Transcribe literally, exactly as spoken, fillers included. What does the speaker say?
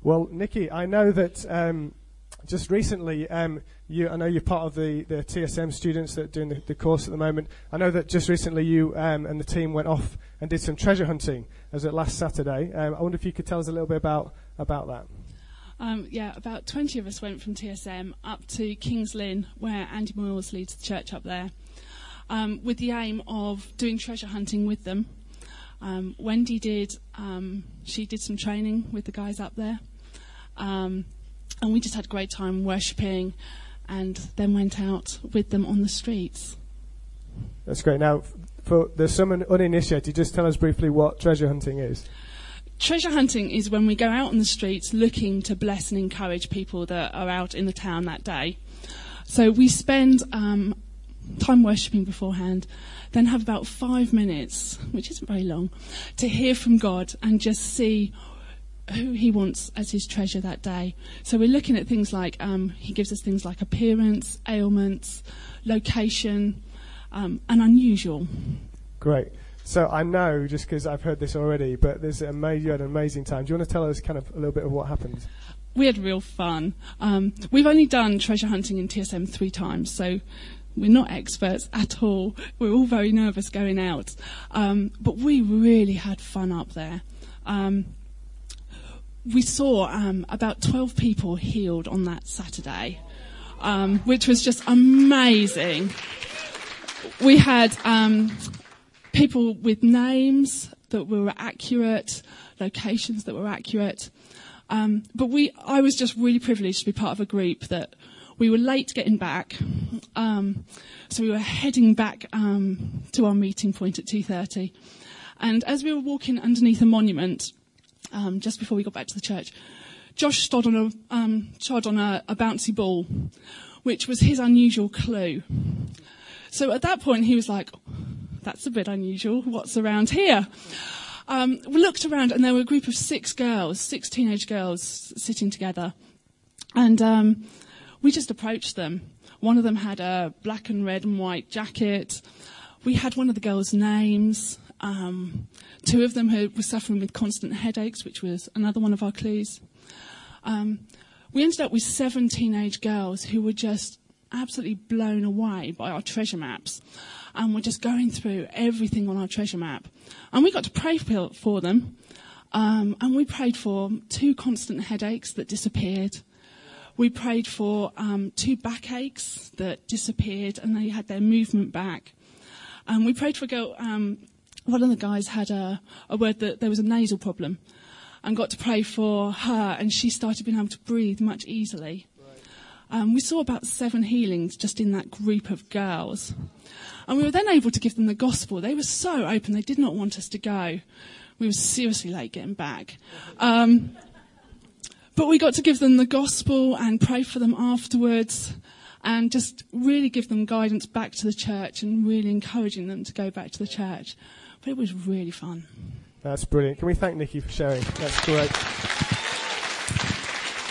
Well, Nikki, I know that um, just recently, um, you, I know you're part of the, the T S M students that are doing the, the course at the moment. I know that just recently you um, and the team went off and did some treasure hunting, as it last Saturday. Um, I wonder if you could tell us a little bit about, about that. Um, yeah, about twenty of us went from T S M up to Kings Lynn, where Andy Moyles leads the church up there, um, with the aim of doing treasure hunting with them. Um, Wendy did, um, she did some training with the guys up there. Um, and we just had a great time worshipping and then went out with them on the streets. That's great. Now, for the some uninitiated, just tell us briefly what treasure hunting is. Treasure hunting is when we go out on the streets looking to bless and encourage people that are out in the town that day. So we spend um, time worshipping beforehand, then have about five minutes, which isn't very long, to hear from God and just see who he wants as his treasure that day. So we're looking at things like, um, he gives us things like appearance, ailments, location, um, and unusual. Great. So I know, just because I've heard this already, but there's a ama- you had an amazing time. Do you want to tell us kind of a little bit of what happened? We had real fun. Um, we've only done treasure hunting in T S M three times, so we're not experts at all. We're all very nervous going out. Um, but we really had fun up there. Um, we saw um, about twelve people healed on that Saturday, um, which was just amazing. We had um, people with names that were accurate, locations that were accurate. Um, but we, I was just really privileged to be part of a group that we were late getting back. Um, so we were heading back um, to our meeting point at two thirty. And as we were walking underneath a monument, um, just before we got back to the church, Josh stood on a, um, trod on a, a bouncy ball, which was his unusual clue. So at that point he was like, that's a bit unusual. What's around here? Um, we looked around and there were a group of six girls, six teenage girls sitting together. And um, we just approached them. One of them had a black and red and white jacket. We had one of the girls' names. Um, two of them who were suffering with constant headaches, which was another one of our clues. Um, we ended up with seven teenage girls who were just absolutely blown away by our treasure maps. And we're just going through everything on our treasure map. And we got to pray for, for them. Um, and we prayed for two constant headaches that disappeared. We prayed for um, two backaches that disappeared and they had their movement back. And we prayed for a girl, um, one of the guys had a, a word that there was a nasal problem and got to pray for her and she started being able to breathe much easily. Um, we saw about seven healings just in that group of girls. And we were then able to give them the gospel. They were so open, they did not want us to go. We were seriously late getting back. Um, but we got to give them the gospel and pray for them afterwards and just really give them guidance back to the church and really encouraging them to go back to the church. But it was really fun. That's brilliant. Can we thank Nikki for sharing? That's great.